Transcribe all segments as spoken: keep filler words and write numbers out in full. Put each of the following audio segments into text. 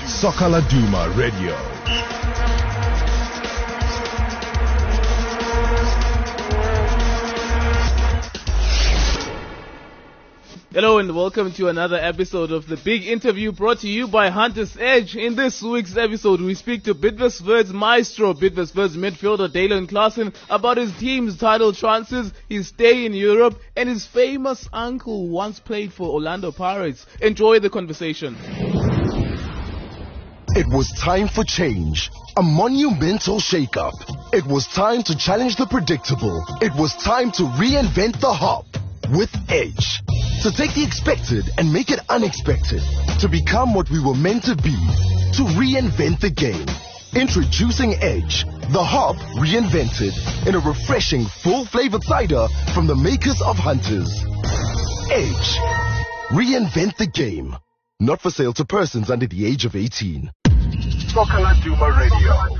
Soccer Laduma Radio. Hello and welcome to another episode of The Big Interview, brought to you by Hunters Edge. In this week's episode, we speak to Bidvest's maestro, Bidvest's midfielder Dalen Klaasen, about his team's title chances, his stay in Europe, and his famous uncle who once played for Orlando Pirates. Enjoy the conversation. It was time for change, a monumental shake-up. It was time to challenge the predictable. It was time to reinvent the hop with Edge. To take the expected and make it unexpected. To become what we were meant to be. To reinvent the game. Introducing Edge, the hop reinvented in a refreshing, full-flavored cider from the makers of Hunters. Edge. Reinvent the game. Not for sale to persons under the age of eighteen. Soccer Laduma Radio.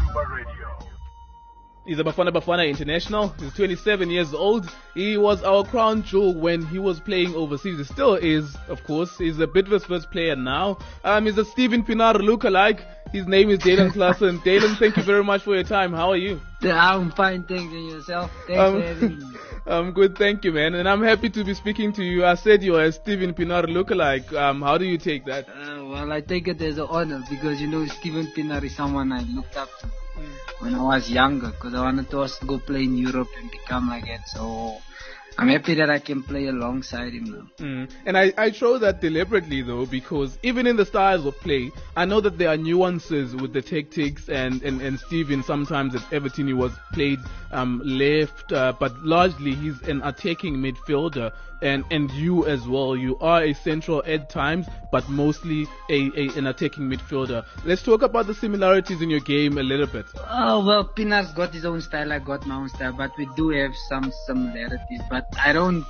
He's a Bafana Bafana international. He's twenty-seven years old. He was our crown jewel when he was playing overseas. He still is, of course. He's a Bidvest first player now. Um, he's a Steven Pienaar lookalike. His name is Dalen Klaasen. Dalen, thank you very much for your time. How are you? I'm fine, thanks. And yourself? Thanks um, for having me. I'm good, thank you, man. And I'm happy to be speaking to you. I said you're a Steven Pienaar lookalike. Um, how do you take that? Uh, well, I take it as an honor because, you know, Steven Pienaar is someone I looked up to when I was younger, because I wanted to also go play in Europe and become like that. So I'm happy that I can play alongside him now. Mm. And I, I chose that deliberately though, because even in the styles of play, I know that there are nuances with the tactics, and, and, and Steven sometimes at Everton he was played um, left, uh, but largely he's an attacking midfielder. And and you as well, you are a central at times, but mostly a, a an attacking midfielder. Let's talk about the similarities in your game a little bit. Oh, well, Pienaar's got his own style, I got my own style, but we do have some similarities. But I don't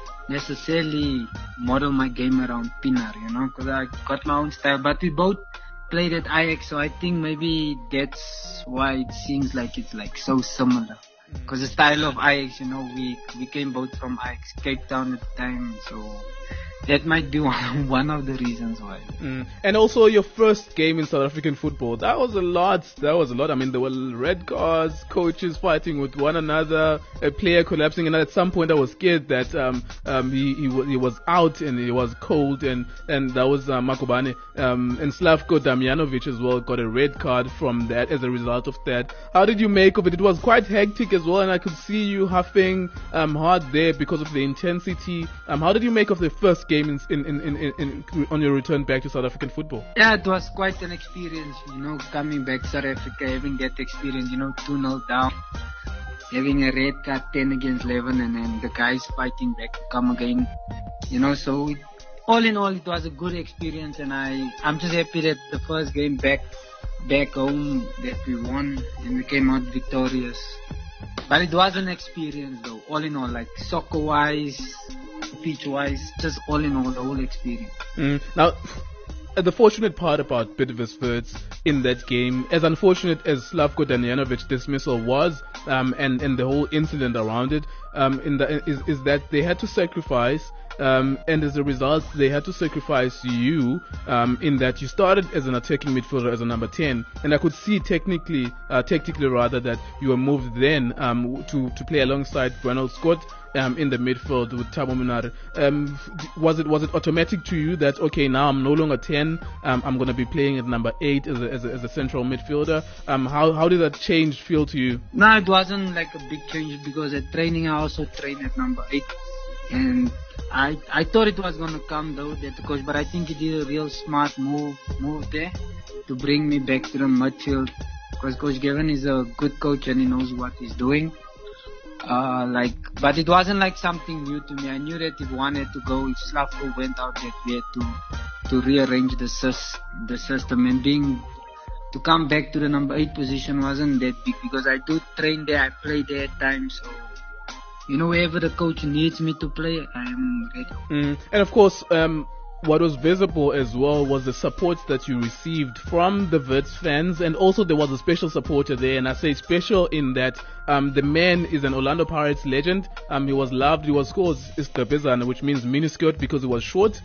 necessarily model my game around Pienaar, you know, because I got my own style. But we both played at Ajax, so I think maybe that's why it seems like it's like so similar. Because the style of Ajax, you know, we, we came both from Ajax, Cape Town at the time, so that might be one, one of the reasons why. Mm. And also your first game in South African football, that was a lot, that was a lot. I mean, there were red cards, coaches fighting with one another, a player collapsing, and at some point I was scared that um, um, he, he, was, he was out and he was cold, and, and that was uh, Makubane. Um, and Slavko Damjanovic as well got a red card from that as a result of that. How did you make of it? It was quite hectic as well, and I could see you huffing um, hard there because of the intensity. Um, how did you make of the first game in, in, in, in, in, on your return back to South African football? Yeah, it was quite an experience, you know, coming back to South Africa, having that experience, you know, two nil down, having a red card, ten against eleven, and then the guys fighting back to come again, you know, so it, all in all, it was a good experience, and I, I'm just happy that the first game back, back home that we won and we came out victorious. But it was an experience though, all in all, like soccer-wise, pitch-wise, just all in all, the whole experience. Mm. Now, the fortunate part about Bidvest in that game, as unfortunate as Slavko Damjanovic dismissal was, um, and, and the whole incident around it, um, in the, is, is that they had to sacrifice, um, and as a result, they had to sacrifice you, um, in that you started as an attacking midfielder as a number ten, and I could see technically, uh, tactically rather, that you were moved then, um, to, to play alongside Ronald Scott, um, in the midfield with Thabo Minnaar. Um, was it, was it automatic to you that, okay, now I'm no longer ten, um, I'm gonna be playing at number eight as a, as a, as a central midfielder? Um, how, how did that change feel to you? No, it wasn't like a big change because at training I also trained at number eight. And I I thought it was gonna come though, that coach, but I think he did a real smart move move there to bring me back to the midfield. Because Coach Gavin is a good coach and he knows what he's doing. Uh, like, but it wasn't like something new to me. I knew that if one had to go, if Slavko went out, that we had to to rearrange the sys, the system, and being to come back to the number eight position wasn't that big because I do train there, I play there at times, so. You know, wherever the coach needs me to play, I am ready. Mm. And of course, um, what was visible as well was the support that you received from the Wits fans, and also there was a special supporter there, and I say special in that Um, the man is an Orlando Pirates legend. Um, he was loved. He was called Isgabezana, which means miniskirt because he was short.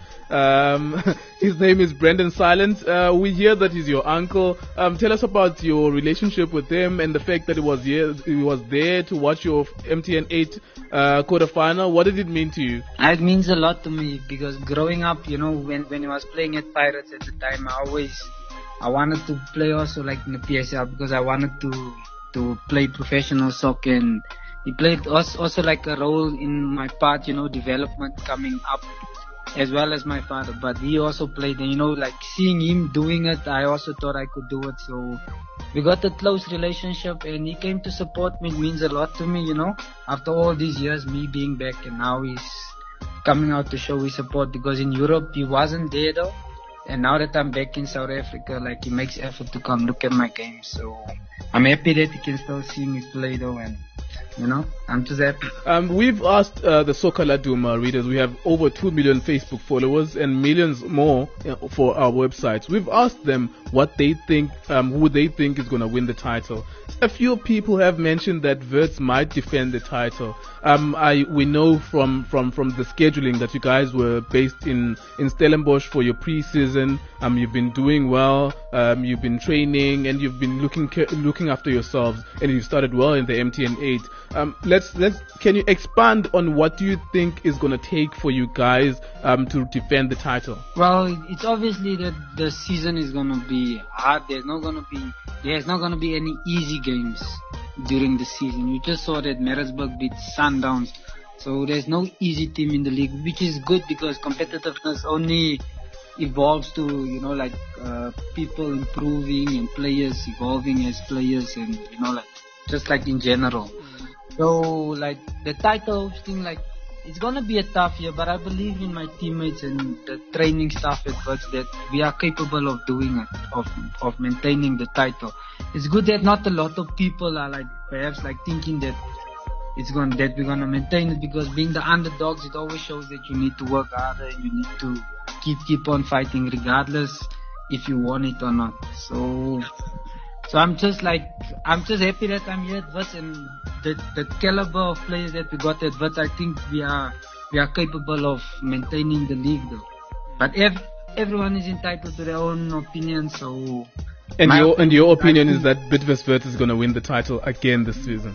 Um, his name is Brendan Silent. Uh, we hear that he's your uncle. Um, tell us about your relationship with him and the fact that he was here, he was there to watch your M T N eight uh, quarterfinal. What did it mean to you? It means a lot to me because growing up, you know, when when I was playing at Pirates at the time, I always I wanted to play also like in the P S L because I wanted to to play professional soccer, and he played also, also like a role in my part, you know, development coming up, as well as my father. But he also played, and you know, like seeing him doing it, I also thought I could do it. So we got a close relationship, and he came to support me. It means a lot to me, you know, after all these years, me being back, and now he's coming out to show his support, because in Europe he wasn't there though. And now that I'm back in South Africa, like, he makes effort to come look at my games. So I'm happy that he can still see me play though, and you know, I'm just happy. Um, we've asked uh, the Soccer Laduma readers. We have over two million Facebook followers and millions more uh, for our websites. We've asked them what they think, um, who they think is going to win the title. A few people have mentioned that Wits might defend the title. Um, I we know from, from, from the scheduling that you guys were based in, in Stellenbosch for your pre-season. Um, you've been doing well. Um, you've been training and you've been looking looking after yourselves, and you've started well in the M T N eight. Um, let's let's can you expand on what do you think is going to take for you guys um, to defend the title? Well, it's obviously that the season is going to be hard. There's not going to be there's not going to be any easy games during the season. You just saw that Maritzburg beat Sundowns, so there's no easy team in the league, which is good because competitiveness only evolves to, you know, like uh, people improving and players evolving as players, and you know, like just like in general. So, like, the title thing, like, it's gonna be a tough year, but I believe in my teammates and the training staff at Wits that we are capable of doing it, of of maintaining the title. It's good that not a lot of people are, like, perhaps, like, thinking that it's going that we're gonna maintain it, because being the underdogs, it always shows that you need to work harder and you need to keep keep on fighting regardless if you want it or not. So... So I'm just like, I'm just happy that I'm here at Wits, and the, the caliber of players that we got at Wits, I think we are, we are capable of maintaining the league though. But ev- everyone is entitled to their own opinion, so... And your, and your opinion is that Bidvest Wits is gonna win the title again this season?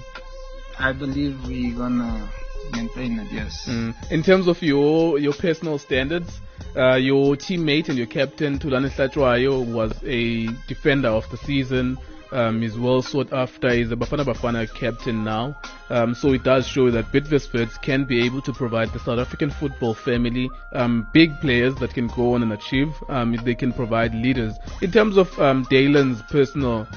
I believe we're gonna maintain it, yes. Mm. In terms of your, your personal standards, Uh, your teammate and your captain, Thulani Hlatshwayo, was a defender of the season. Um, he's well sought after. He's a Bafana Bafana captain now. Um, so it does show that Bidvest Wits can be able to provide the South African football family um, big players that can go on and achieve. Um, they can provide leaders. In terms of um, Dalen's personal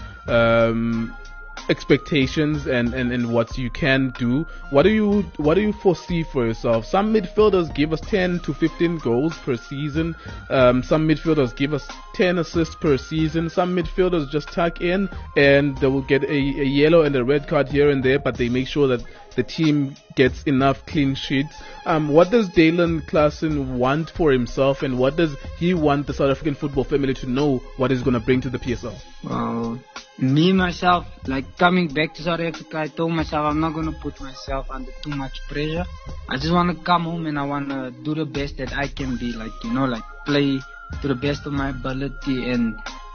um, expectations and, and, and what you can do, what do you what do you foresee for yourself? Some midfielders give us ten to fifteen goals per season. Um, some midfielders give us ten assists per season. Some midfielders just tuck in and they will get a, a yellow and a red card here and there, but they make sure that the team gets enough clean sheets. Um, what does Dalen Claassen want for himself, and what does he want the South African football family to know what he's going to bring to the P S L? Well, me, myself, like coming back to South Africa, I told myself I'm not going to put myself under too much pressure. I just want to come home and I want to do the best that I can be, like, you know, like play to the best of my ability and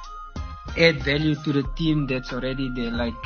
add value to the team that's already there. Like,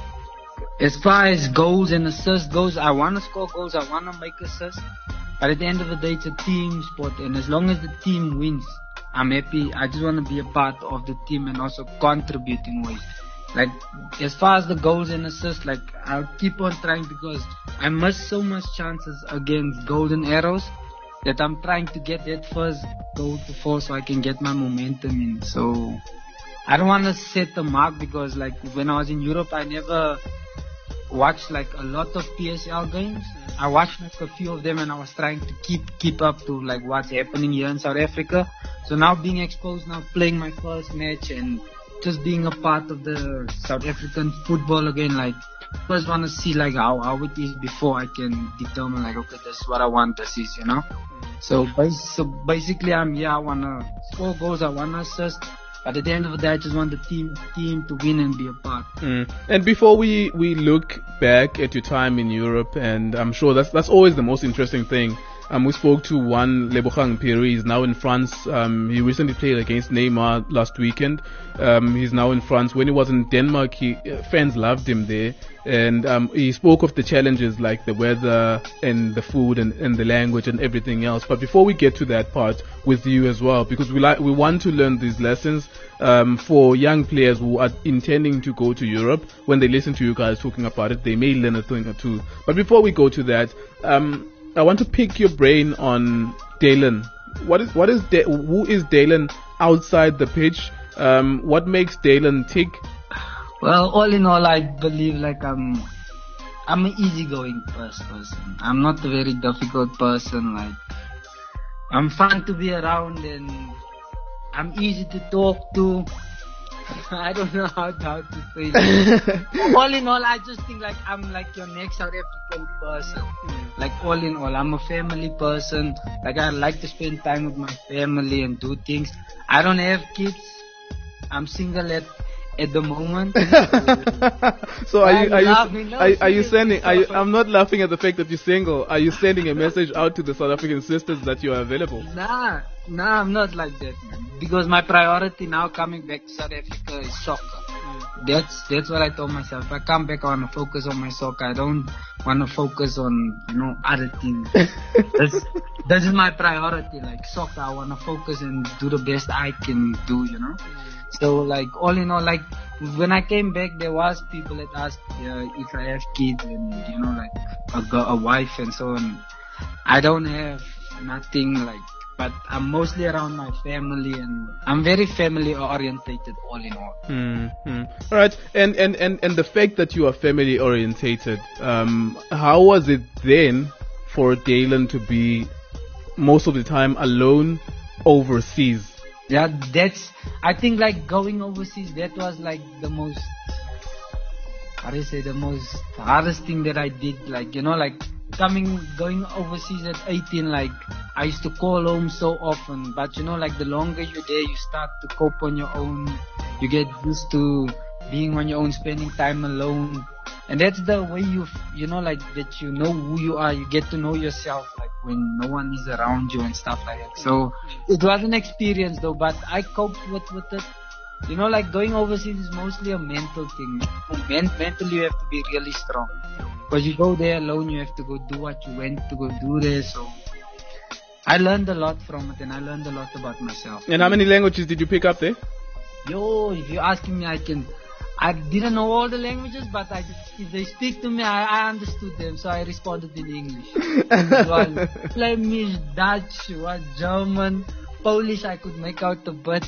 as far as goals and assists goes, I want to score goals, I want to make assists, but at the end of the day, it's a team sport, and as long as the team wins, I'm happy. I just want to be a part of the team and also contribute in ways. Like, as far as the goals and assists, like, I'll keep on trying, because I missed so much chances against Golden Arrows that I'm trying to get that first goal to fall so I can get my momentum in. So I don't want to set the mark, because like when I was in Europe, I never watched like a lot of P S L games. I watched like a few of them, and I was trying to keep keep up to like what's happening here in South Africa. So now being exposed, now playing my first match and just being a part of the South African football again, like, first want to see like how, how it is before I can determine like, okay, this is what I want this is, you know. So, so basically I'm here, I want to score goals, I want to assist, But at the end of the day, I just want the team team to win and be a part. Mm. And before we, we look back at your time in Europe, and I'm sure that's that's always the most interesting thing. Um, we spoke to one Lebogang Piri. He's now in France. Um, he recently played against Neymar last weekend. Um, he's now in France. When he was in Denmark, he, uh, fans loved him there. And um, he spoke of the challenges like the weather and the food and, and the language and everything else. But before we get to that part with you as well, because we like we want to learn these lessons um, for young players who are intending to go to Europe. When they listen to you guys talking about it, they may learn a thing or two. But before we go to that, um, I want to pick your brain on Dalen. What is what is da- who is Dalen outside the pitch? Um, what makes Dalen tick? Well, all in all, I believe like I'm I'm an easygoing person. I'm not a very difficult person. Like I'm fun to be around and I'm easy to talk to. I don't know how, how to say it. All in all, I just think like I'm like your next South African person. Like all in all, I'm a family person. Like I like to spend time with my family and do things. I don't have kids. I'm single at at the moment. So are you are you no, are, are you sending? Are you, I'm not laughing at the fact that you're single. Are you sending a message out to the South African sisters that you are available? Nah, nah, I'm not like that, man. Because my priority now coming back to South Africa is soccer. Mm. That's that's what I told myself. If I come back, I want to focus on my soccer. I don't want to focus on, you know, other things. that's this is my priority, like soccer. I want to focus and do the best I can do, you know. So like all in all, like when I came back, there was people that asked uh, if I have kids and you know like a, girl, a wife and so on. I don't have nothing like, but I'm mostly around my family and I'm very family orientated all in all. Mm-hmm. All right, and, and and and the fact that you are family orientated, um, how was it then for Dalen to be most of the time alone overseas? Yeah, that's, I think like going overseas, that was like the most, how do you say, the most hardest thing that I did. Like, you know, like coming, going overseas at eighteen, like I used to call home so often. But you know, like the longer you're there, you start to cope on your own. You get used to being on your own, spending time alone. And that's the way you, you know, like that you know who you are. You get to know yourself, like when no one is around you and stuff like that. So it was an experience though, but I coped with, with it. You know, like going overseas is mostly a mental thing. Men- mentally you have to be really strong. Because you go there alone, you have to go do what you went to go do there. So I learned a lot from it and I learned a lot about myself. And how many languages did you pick up there? Yo, if you're asking me, I can... I didn't know all the languages, but I, if they speak to me, I, I understood them, so I responded in English. It was Flemish, Dutch, what, German, Polish, I could make out a bit.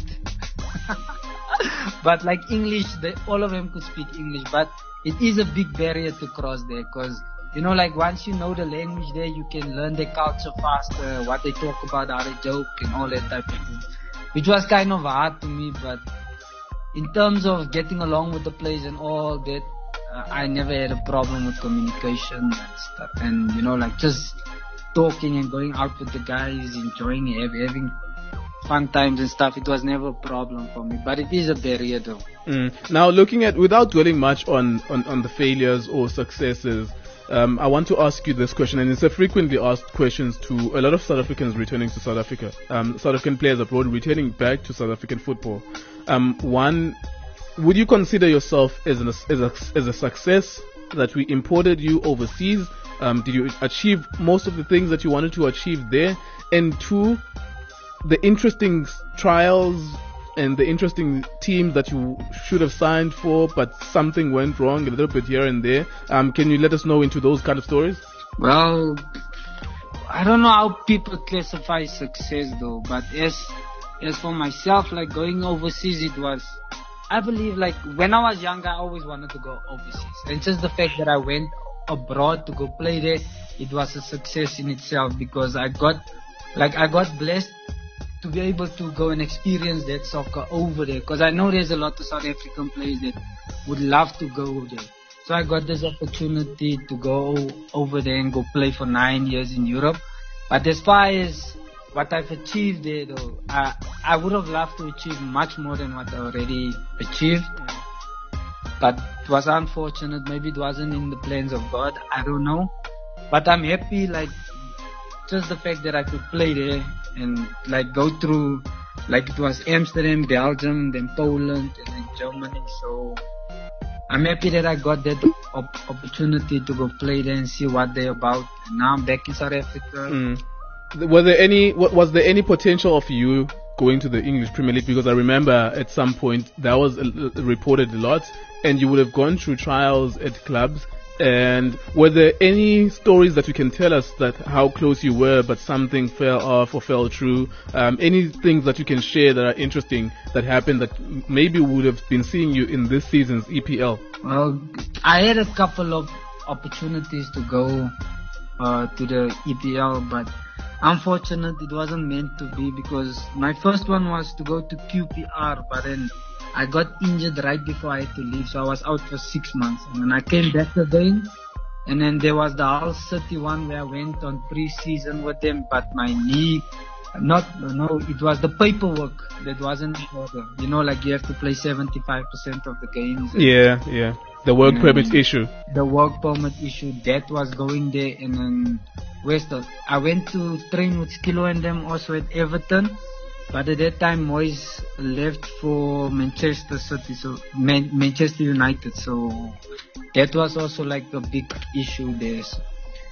But like English, they, all of them could speak English, but it is a big barrier to cross there, because, you know, like once you know the language there, you can learn their culture faster, what they talk about, how they joke, and all that type of thing. Which was kind of hard to me, but in terms of getting along with the players and all that, uh, I never had a problem with communication and stuff. And, you know, like just talking and going out with the guys, enjoying it, having fun times and stuff. It was never a problem for me. But it is a barrier though. Mm. Now, looking at, without dwelling much on, on, on the failures or successes, um, I want to ask you this question, and it's a frequently asked question to a lot of South Africans returning to South Africa, um, South African players abroad returning back to South African football. Um, one, would you consider yourself as, an, as, a, as a success that we imported you overseas? Um, did you achieve most of the things that you wanted to achieve there? And two, the interesting trials and the interesting teams that you should have signed for, but something went wrong a little bit here and there. Um, can you let us know into those kind of stories? Well, I don't know how people classify success though, but as as for myself, like going overseas, it was, I believe like when I was younger, I always wanted to go overseas. And just the fact that I went abroad to go play there, it was a success in itself, because I got, like I got blessed to be able to go and experience that soccer over there, because I know there's a lot of South African players that would love to go there. So I got this opportunity to go over there and go play for nine years in Europe. But as far as what I've achieved there, though, I, I would have loved to achieve much more than what I already achieved. But it was unfortunate. Maybe it wasn't in the plans of God. I don't know. But I'm happy, like, just the fact that I could play there and, like, go through, like, it was Amsterdam, Belgium, then Poland, and then Germany. So I'm happy that I got that op- opportunity to go play there and see what they're about. And now I'm back in South Africa. Mm. Was there any was there any potential of you going to the English Premier League? Because I remember at some point that was reported a lot, and you would have gone through trials at clubs. And were there any stories that you can tell us that how close you were, but something fell off or fell through? Um, any things that you can share that are interesting that happened that maybe would have been seeing you in this season's E P L? Well, I had a couple of opportunities to go uh, to the E P L, but unfortunately it wasn't meant to be, because my first one was to go to Q P R, but then I got injured right before I had to leave, so I was out for six months. And then I came back again, and then there was the Hull City one where I went on pre-season with them, but my knee, not, no, it was the paperwork that wasn't in order. You know, like you have to play seventy-five percent of the games. Yeah, yeah. The work permit issue. The work permit issue, that was going there, and then where's the, I went to train with Skillo and them also at Everton. But at that time, Moyes left for Manchester City, so Man- Manchester United. So that was also like a big issue there. So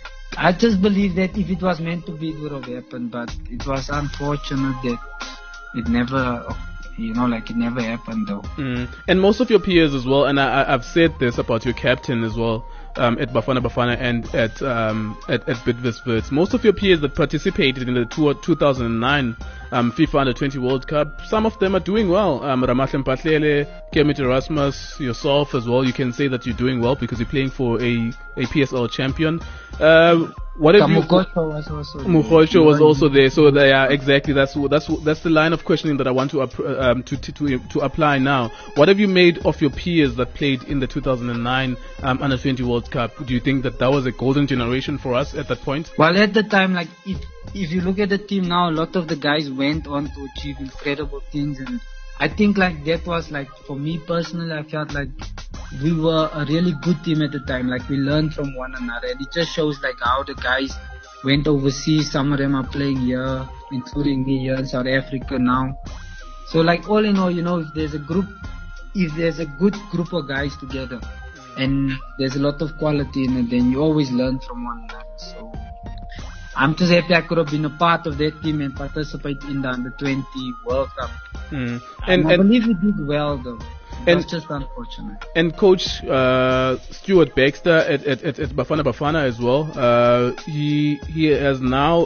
I just believe that if it was meant to be, it would have happened. But it was unfortunate that it never, you know, like it never happened though. Mm. And most of your peers as well, and I, I've said this about your captain as well. Um, at Bafana Bafana and at um, at, at Bidvest Wits. Most of your peers that participated in the two, two thousand nine um, FIFA Under twenty World Cup, some of them are doing well. Um, Ramahlwe Mpahlele, Kermit Erasmus, yourself as well. You can say that you're doing well because you're playing for a, a P S L champion. Uh, what have you? Mukosho was also there. Mukosho was also there. So they are exactly that's that's that's the line of questioning that I want to um, to, to to to apply now. What have you made of your peers that played in the two thousand nine um, Under twenty World Cup? Do you think that that was a golden generation for us at that point? Well, at the time, like if if you look at the team now, a lot of the guys went on to achieve incredible things, and I think like that was like, for me personally, I felt like we were a really good team at the time. Like we learned from one another, and it just shows like how the guys went overseas. Some of them are playing here, including me here in South Africa now. So like all in all, you know, if there's a group, if there's a good group of guys together, and there's a lot of quality in it, then you always learn from one another. So I'm just happy I could have been a part of that team and participate in the Under twenty World Cup. Mm. And, And, I and believe we did well though. It And- was just unfortunate. And Coach uh, Stuart Baxter at, at, at, at Bafana Bafana as well, uh, he he has now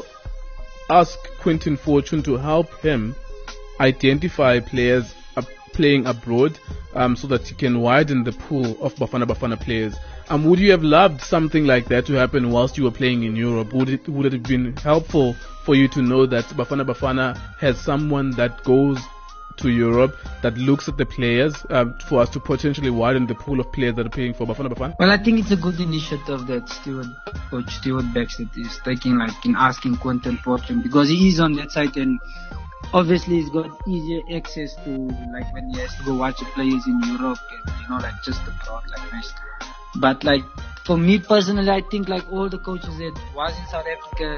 asked Quentin Fortune to help him identify players uh, playing abroad um, so that he can widen the pool of Bafana Bafana players. Um, would you have loved something like that to happen whilst you were playing in Europe? Would it would it have been helpful for you to know that Bafana Bafana has someone that goes to Europe that looks at the players um, for us to potentially widen the pool of players that are playing for Bafana Bafana? Well, I think it's a good initiative that Stewart, Coach Stewart Baxter is taking, like in asking Quentin Fortune, because he is on that side and obviously he's got easier access to, like when he has to go watch the players in Europe and, you know, like just abroad like this. But like for me personally, I think like all the coaches that was in South Africa,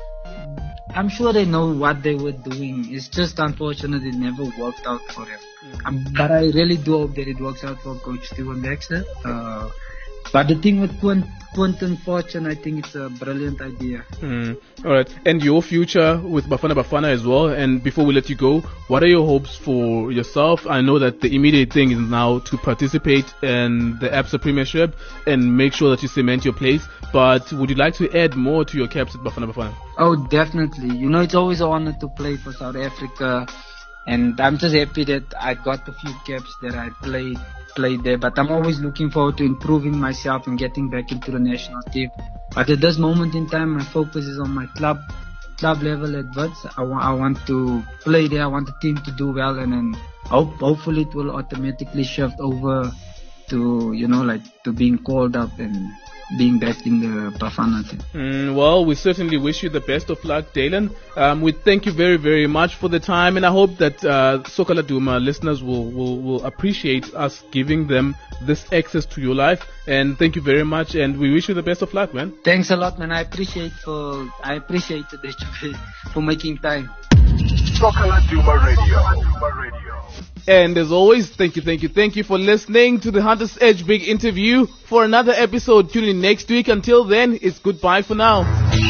I'm sure they know what they were doing. It's just unfortunate it never worked out for them. Mm-hmm. Um, but I really do hope that it works out for Coach Stewart Baxter. Uh, but the thing with Quint, Quentin Fortune, I think it's a brilliant idea. Mm. All right. And your future with Bafana Bafana as well. And before we let you go, what are your hopes for yourself? I know that the immediate thing is now to participate in the ABSA Premiership and make sure that you cement your place. But would you like to add more to your caps at Bafana Bafana? Oh, definitely. You know, it's always an honor to play for South Africa. And I'm just happy that I got a few caps that I played played there. But I'm always looking forward to improving myself and getting back into the national team. But at this moment in time, my focus is on my club club level at Wits. I, wa- I want to play there. I want the team to do well. And then hope, hopefully it will automatically shift over to, you know, like to being called up and being back in the Bafana team. Mm, well, we certainly wish you the best of luck, Dalen. Um, we thank you very, very much for the time, and I hope that uh, Soka Laduma listeners will, will, will appreciate us giving them this access to your life. And thank you very much, and we wish you the best of luck, man. Thanks a lot, man. I appreciate for I appreciate the for making time. Soka Laduma Radio. And as always, thank you, thank you, thank you for listening to the Hunter's Edge Big Interview. For another episode, tune in next week. Until then, it's goodbye for now.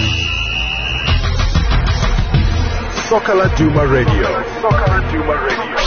Soka Laduma Radio. Soka Laduma Radio.